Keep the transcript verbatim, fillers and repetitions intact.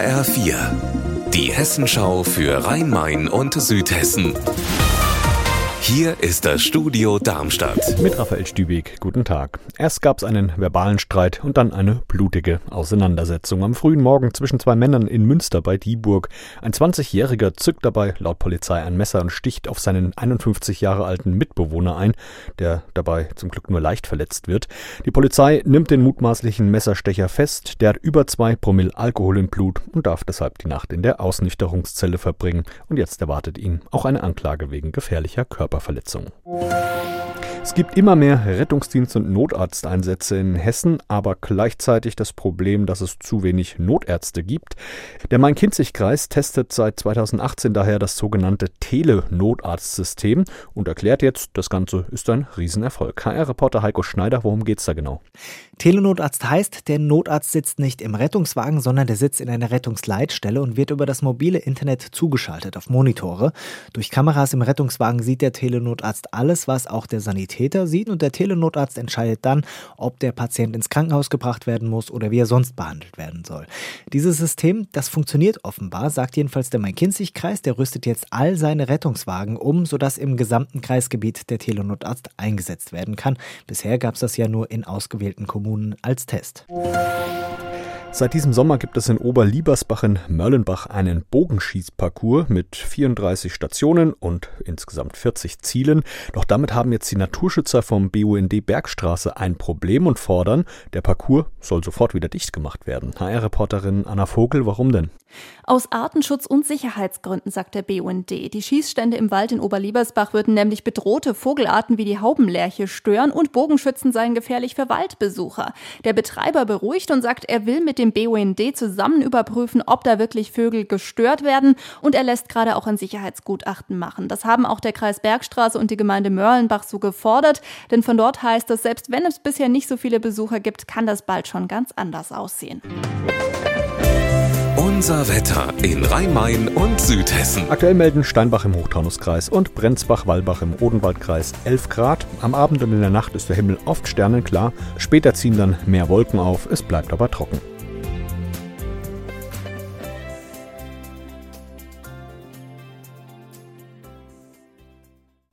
H R vier, die Hessenschau für Rhein-Main und Südhessen. Hier ist das Studio Darmstadt. Mit Raphael Stübig, guten Tag. Erst gab es einen verbalen Streit und dann eine blutige Auseinandersetzung am frühen Morgen zwischen zwei Männern in Münster bei Dieburg. Ein zwanzigjähriger zückt dabei laut Polizei ein Messer und sticht auf seinen einundfünfzig Jahre alten Mitbewohner ein, der dabei zum Glück nur leicht verletzt wird. Die Polizei nimmt den mutmaßlichen Messerstecher fest, der hat über zwei Promille Alkohol im Blut und darf deshalb die Nacht in der Ausnüchterungszelle verbringen. Und jetzt erwartet ihn auch eine Anklage wegen gefährlicher Körperverletzung. Es gibt immer mehr Rettungsdienst- und Notarzteinsätze in Hessen, aber gleichzeitig das Problem, dass es zu wenig Notärzte gibt. Der Main-Kinzig-Kreis testet seit zweitausendachtzehn daher das sogenannte Tele-Notarztsystem und erklärt jetzt, das Ganze ist ein Riesenerfolg. H R-Reporter Heiko Schneider, worum geht's da genau? Telenotarzt heißt, der Notarzt sitzt nicht im Rettungswagen, sondern der sitzt in einer Rettungsleitstelle und wird über das mobile Internet zugeschaltet auf Monitore. Durch Kameras im Rettungswagen sieht der Telenotarzt alles, was auch der Sanitäter sieht, und der Telenotarzt entscheidet dann, ob der Patient ins Krankenhaus gebracht werden muss oder wie er sonst behandelt werden soll. Dieses System, das funktioniert offenbar, sagt jedenfalls der Main-Kinzig-Kreis. Der rüstet jetzt all seine Rettungswagen um, sodass im gesamten Kreisgebiet der Telenotarzt eingesetzt werden kann. Bisher gab es das ja nur in ausgewählten Kommunen als Test. Seit diesem Sommer gibt es in Oberliebersbach in Mörlenbach einen Bogenschießparcours mit vierunddreißig Stationen und insgesamt vierzig Zielen. Doch damit haben jetzt die Naturschützer vom B U N D Bergstraße ein Problem und fordern, der Parcours soll sofort wieder dicht gemacht werden. H R-Reporterin Anna Vogel, warum denn? Aus Artenschutz- und Sicherheitsgründen, sagt der B U N D. Die Schießstände im Wald in Oberliebersbach würden nämlich bedrohte Vogelarten wie die Haubenlerche stören und Bogenschützen seien gefährlich für Waldbesucher. Der Betreiber beruhigt und sagt, er will mit dem B U N D zusammen überprüfen, ob da wirklich Vögel gestört werden, und er lässt gerade auch ein Sicherheitsgutachten machen. Das haben auch der Kreis Bergstraße und die Gemeinde Mörlenbach so gefordert, denn von dort heißt es, selbst wenn es bisher nicht so viele Besucher gibt, kann das bald schon ganz anders aussehen. Unser Wetter in Rhein-Main und Südhessen. Aktuell melden Steinbach im Hochtaunuskreis und Brenzbach-Wallbach im Odenwaldkreis elf Grad. Am Abend und in der Nacht ist der Himmel oft sternenklar. Später ziehen dann mehr Wolken auf, es bleibt aber trocken.